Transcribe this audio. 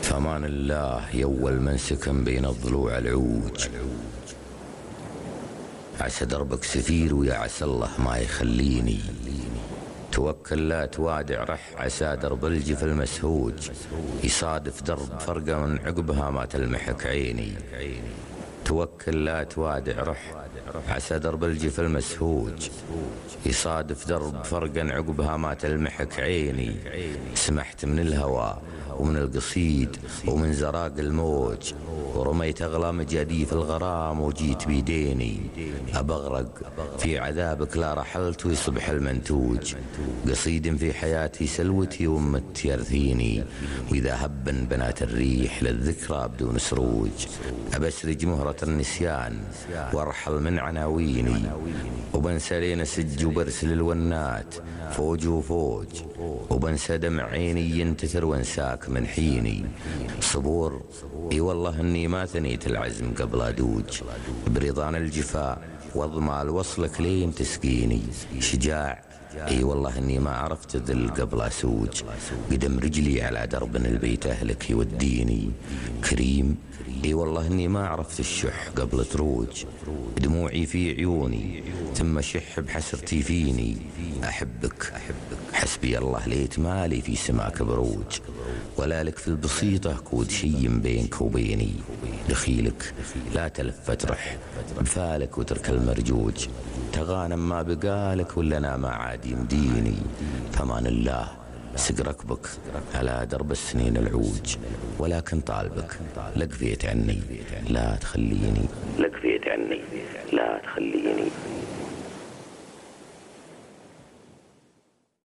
فمان الله يول من سكن بين الضلوع العوج، عسى دربك سفير ويا عسى الله ما يخليني. توكل لا توادع رح، عسى درب الجف المسهوج يصادف درب فرقة من عقبها ما تلمحك عيني. توكل لا توادع رح، عسى درب الجف المسهوج يصادف درب فرقا عقبها ما تلمحك عيني. سمحت من الهوى ومن القصيد ومن زراق الموج، ورميت أغلى مجاديف الغرام وجيت بيديني. أبغرق في عذابك لا رحلت ويصبح المنتوج، قصيد في حياتي سلوتي ومت يرثيني. وإذا هبن بنات الريح للذكرى بدون سروج، أبسرج مهرة النسيان وارحل من عناويني. وبنسى لين سج وبرسل الونات فوج وفوج، وبنسى دمع عيني ينتثر وانساك من حيني. صبور اي والله اني ما ثنيت العزم قبل ادوج، برضان الجفاء واضمال وصلك لين تسقيني. شجاع اي والله اني ما عرفت ذل قبل اسوج، قدم رجلي على درب البيت اهلك يوديني. كريم اي والله اني ما عرفت الشح قبل تروج، دموعي في عيوني ثم شح بحسرتي فيني. احبك حسبي الله ليت مالي في سماك بروج، ولا لك في البسيطة كود شي بينك وبيني. دخيلك لا تلف ترح بفالك وترك المرجوج، تغانم ما بقالك ولا انا ما عاد يمديني. فمان الله سق ركبك على درب السنين العوج، ولكن طالبك لقفيت عني لا تخليني. لقفيت عني لا تخليني.